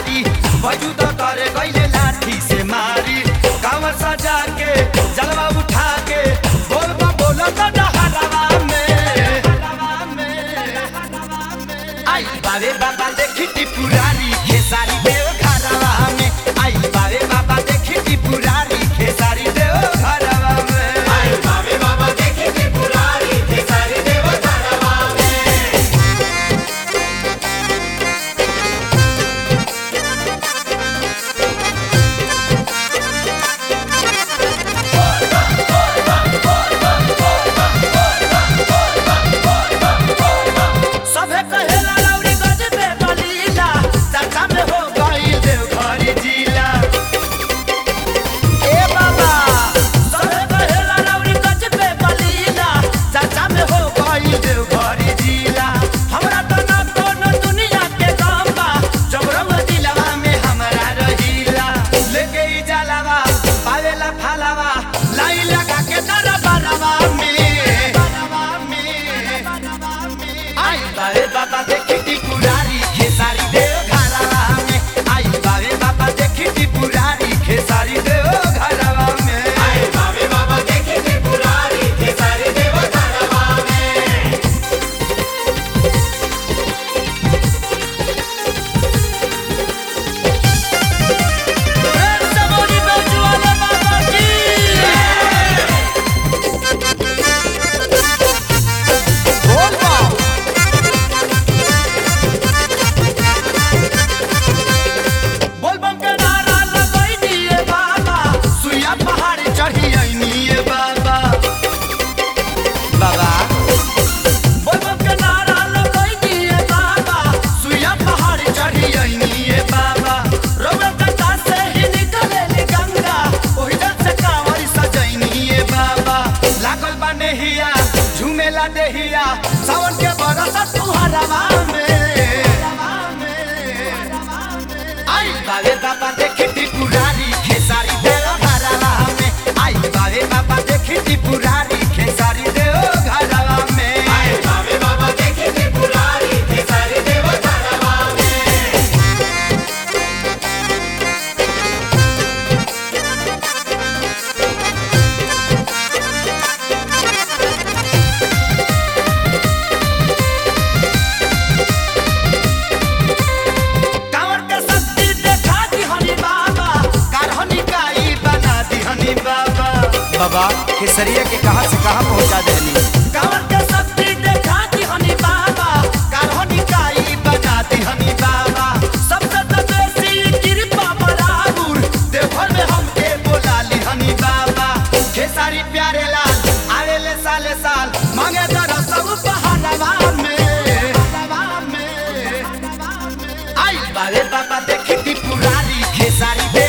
पुजारी वजूद करे गईले लाठी से मारी कांवर सजा के जलवा उठा के बोलबा बोलो तो डहरवा में आई बाबे बाबा देखी त्रिपुरारी खेसारी देव घरवा में आई बाबे बाबा देखी त्रिपुरारी खेसारी देव घरवा में आई बाबे बाबा देखी त्रिपुरारी खेसारी देव घरवा में सभे कहेला लौरी गजबे बलीला चाचा में हो गई देवघरी जिला ए बाबा सभे कहेला लौरी गजबे बलीला चाचा में हो गई देवघरी जिला हमरा तो ना कोनो दुनिया के गम्बा जबरम दिलवा में हमरा रहीला लेके ई जलवा पावेला फालवा लाई लगा के दरबारवा में आई बाबे बाबा देखी त्रिपुरारी खेसारी देव घरवा में आई बाबे बाबा देखी त्रिपुरारी खेसारी देव घरवा में आई बाबे बाबा देखी त्रिपुरारी खेसारी देव घरवा में समोनी बेजुआले बाबा की बोल बा बोलबम के नारा लगई दिए बाबा सुइया पहाड़ी चढ़ी आईनिए बाबा बाबा बोलबम के नारा लगई दिए बाबा सुइया पहाड़ी चढ़ी आईनिए बाबा रोवे कटा से ही निकले गंगा ओही जल से कांवरी सजैनिए बाबा लागल बा नेहिया झूमेला देहिया सावन के बरस तुहरवा में आई बाबे बाबा देखी त्रिपुरारी खेसारी देव घरवा में आई बाबे बाबा देखी त्रिपुरारी खेसारी देव घरवा में आई बाबे बाबा देखी त्रिपुरारी खेसारी देव घरवा में कांवर के शक्ति देखा दिहनी बाबा कारहनी काई बना दिहनी बाबा बाबा केसरिया के कहां से कहां पहुंचा देनी कांवर के शक्ति देखा दिहनी बाबा कारहनी काई बना दिहनी बाबा सबसे तो बेसी कृपा बराबर देवघर में हमके बोला लिहनी बाबा खेसारी प्यारे लाल आवेले साले साल मांगे दर सब बहानवा में आई बाबे बाबा देखी त्रिपुरारी खेसारी